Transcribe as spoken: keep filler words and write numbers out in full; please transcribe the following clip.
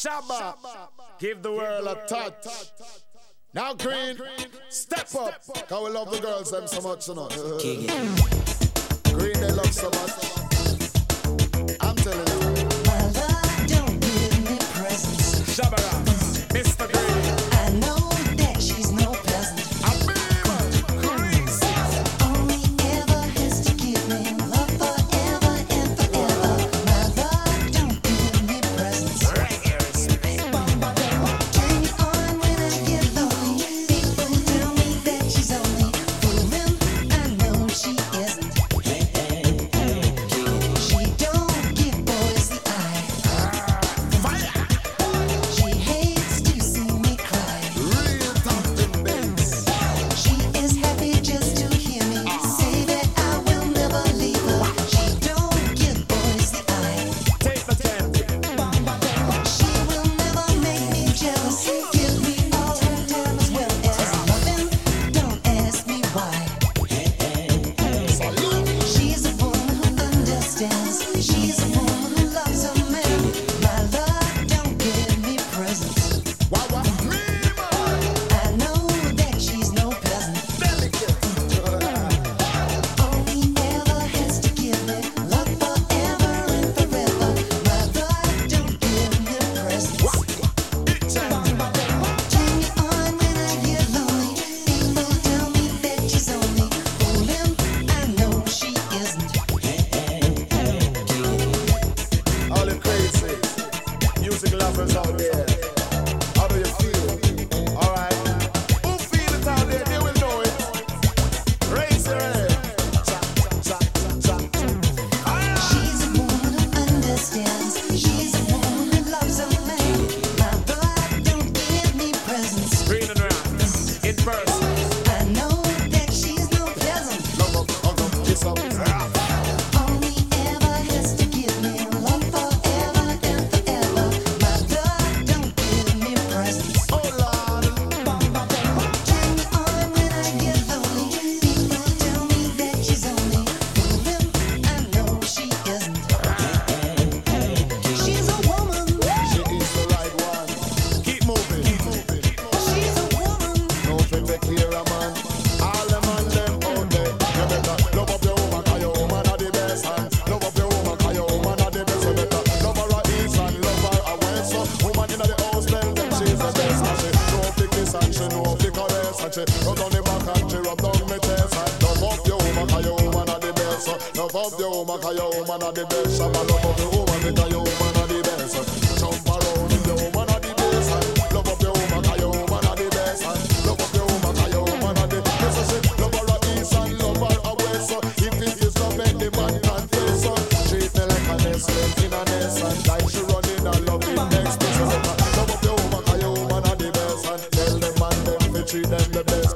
Shabba, give the world a touch. Now, Green, step up. Cause we love the girls them so much, you know. Green, they love so much. I'm telling you. My love don't give me presents. Shabba, Mister Green. I know that she's no peasant. I'm Green. Only ever has to give me love forever and forever. My love don't give me presents. Turn me on when I get lonely. People tell me that she's only fooling. I know she isn't. She don't give boys the eye. She hates to see me cry. Real Thompson Banks. She is happy just to hear me say that I will never leave her. She don't give boys the eye. Take the ten. She will never make me jealous. Give me all her time as well as loving. Don't ask me why. She's a woman who understands. She's a woman who loves her man. My love don't give me presents. Wow, wow, me, man. I know that she's no peasant. Only ever has to give me love forever and forever. My love don't give me presents. Turn me on when I get lonely. People tell me that she's only fooling. I know she isn't. All the crazy music lovers out there. How do you feel? Alright. Who feel it out there? They will know it. Raise your hand. Cha, cha, cha, cha. Ah! She's a woman who understands. She's a woman who loves her man. My love don't give me presents. Green and round. In person. I know that she's no peasant. Love up, hug up, kiss up. Ah! Only ever has to give me love forever and forever. My love don't give me presents. Oh Lord. Turn me on when I get lonely. People tell me that she's only fooling. I know she isn't. She's a woman. She is the right one. Keep moving. Keep moving. She's a woman. No fit to clear a man. All the man them out there. You better love up your woman, 'cause your woman are the best. And love up your woman, 'cause your woman are the best. You better love her a east and love her a west. So woman inna the house, tell them she's the best. And she know fi kiss and she know fi caress. And she rub down the back and she rub down me chest. And love up your woman, 'cause your woman are the best. So love up your woman, 'cause your woman are the best. Shabba love up your woman, because your woman are the best. Jump around if your woman are the best. And love up your woman, 'cause your woman are the best. And love up your woman, 'cause your woman are the best. So she love her a east and love her a west. So if it is love, any man can face. So treat me like a nest, live in a nest. And like she running and love it next. So she say, love up your woman, 'cause your woman are the best. And tell them man them to treat them the best.